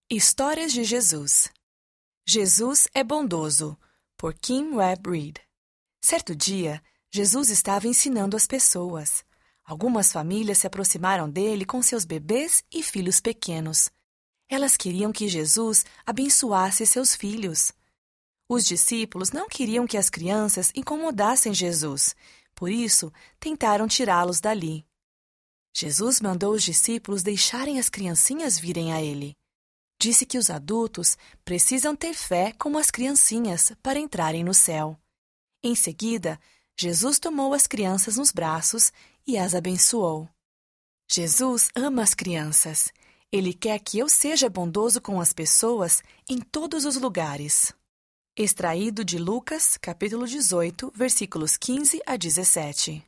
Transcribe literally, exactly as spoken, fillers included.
Histórias de Jesus. Jesus é bondoso, por Kim Webb Reed. Certo dia, Jesus estava ensinando as pessoas. Algumas famílias se aproximaram dele com seus bebês e filhos pequenos. Elas queriam que Jesus abençoasse seus filhos. Os discípulos não queriam que as crianças incomodassem Jesus, por isso tentaram tirá-los dali. Jesus mandou os discípulos deixarem as criancinhas virem a ele. Disse que os adultos precisam ter fé como as criancinhas para entrarem no céu. Em seguida, Jesus tomou as crianças nos braços e as abençoou. Jesus ama as crianças. Ele quer que eu seja bondoso com as pessoas em todos os lugares. Extraído de Lucas, capítulo dezoito, versículos quinze a dezessete.